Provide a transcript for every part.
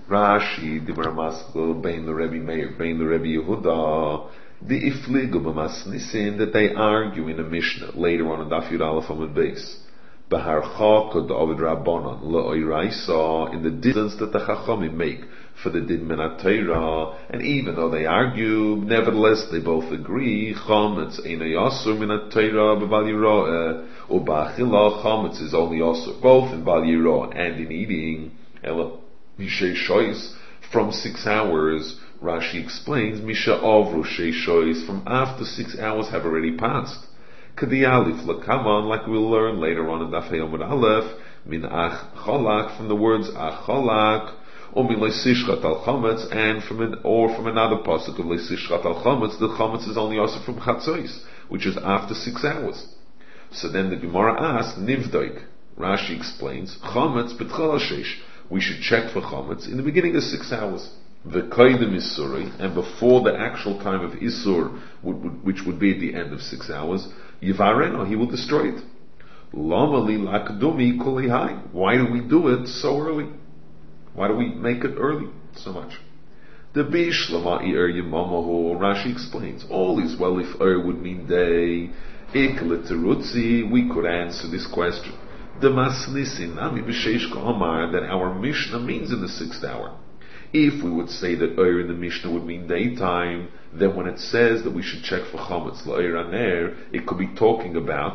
Rashi, Dibra Maskul, Bein the Rebbe Meir, Bein the Rebbe Yehuda, the Ifligu b'mas nisin, that they argue in a Mishnah later on in Daf Yud Aleph Amud Beis. B'harcha kod Ovid Rabbanon le'oiraisa, in the distance that the Chachamim make for the din min Torah, and even though they argue, nevertheless they both agree. Chametz eino yasur min Torah b'val yirah, or b'achila chametz is only yasur both in bal yirah and in eating. Ela mishay shoyis, from 6 hours. Rashi explains, Misha Avru Sheishois, from after 6 hours have already passed. Kadi Alif Lakaman, like we'll learn later on in Daf Yomud Aleph, Min Ach Cholak, from the words Ach Cholak, or Min Leisishchat Al Chametz, and from another pasuk of Leisishchat Al Chametz, the Chametz is only also from Chatzos, which is after 6 hours. So then the Gemara asks, Nivdoik. Rashi explains, Chametz B'tchol HaSheish, we should check for Chametz in the beginning of 6 hours. The Koydem Isuri, and before the actual time of Isur, which would be at the end of 6 hours, Yivareno, he will destroy it. Lama li lakdumi kulihai. Why do we do it so early? Why do we make it early so much? The Bishlama Ir Yimamahu, Rashi explains, all is well if would mean day. Ikleterutzi, we could answer this question. The Masnisin Nami B'Sheish Ka'amar, that our Mishnah means in the 6th hour. If we would say that Eir in the Mishnah would mean daytime, then when it says that we should check for Chametz L'Eir Aner, it could be talking about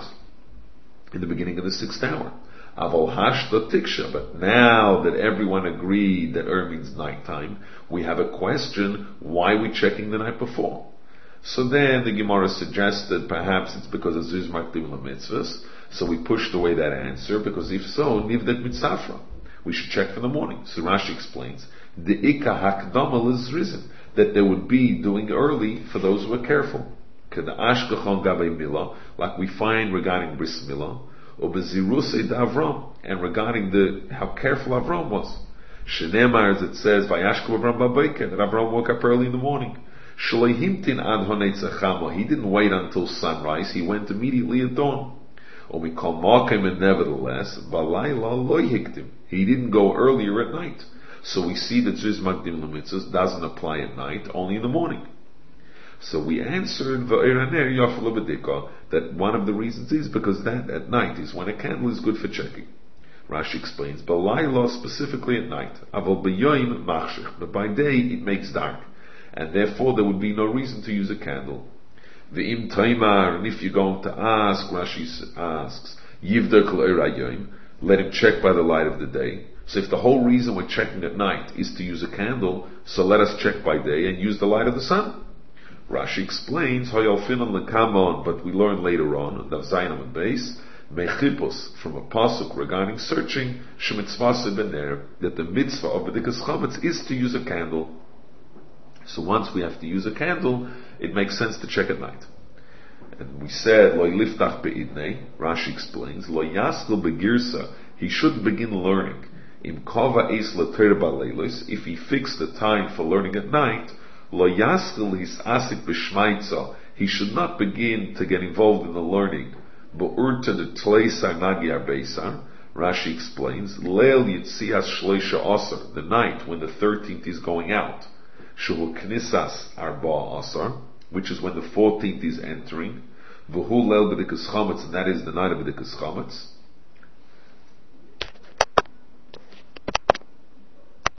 in the beginning of the 6th hour. Aval Hashta Tiksha, but now that everyone agreed that Eir means nighttime, we have a question, why are we checking the night before? So then the Gemara suggested perhaps it's because of Zuz Makdim LaMitzvahs, so we pushed away that answer, because if so, Nivdet Mitzafra, we should check for the morning. So Rashi explains, the Ika Hakdamal is risen, that they would be doing early for those who are careful. Like we find regarding Bris Milah, or Bezirusei Avram, and regarding how careful Avram was. Shenemar, as it says, Vayashku Avram Babayke, that Avram woke up early in the morning. Shleihimtin ad Honeitzachamo, he didn't wait until sunrise, he went immediately at dawn. Omikol Makim, and nevertheless, Balayla Loihiktim, he didn't go earlier at night. So we see that Zuz Magdim L'Mitzvahs doesn't apply at night, only in the morning. So we answered that one of the reasons is because that at night is when a candle is good for checking. Rashi explains, Balayla specifically at night, Aval B'yoyim Machshech, but by day it makes dark, and therefore there would be no reason to use a candle. The Im Taimar, and if you're going to ask, Rashi asks, Yivdek L'Eirayoyim, let him check by the light of the day. So if the whole reason we're checking at night is to use a candle, so let us check by day and use the light of the sun. Rashi explains, but we learn later on, Zainam base, Mechipos, from a pasuk regarding searching, Shemitzvase Bener, that the mitzvah of B'dikas Chametz is to use a candle. So once we have to use a candle, it makes sense to check at night. And we said, Lo Liftach Be'idnei, Rashi explains, Lo Yaskel Begirsa, he should begin learning. Im Kava Eis L'Torah B'Leilos, if he fixed the time for learning at night, Lo Yaskel His Asik B'Shmaitza, he should not begin to get involved in the learning. B'Urta de Tleisar Nagyar Beisar, Rashi explains, Leil Yitzias Shleisha Asar, the night when the 13th is going out. Shuhu Knisas Arba Asar, which is when the 14th is entering. V'hu Leil B'Dikas Chametz, and that is the night of B'Dikas Chametz.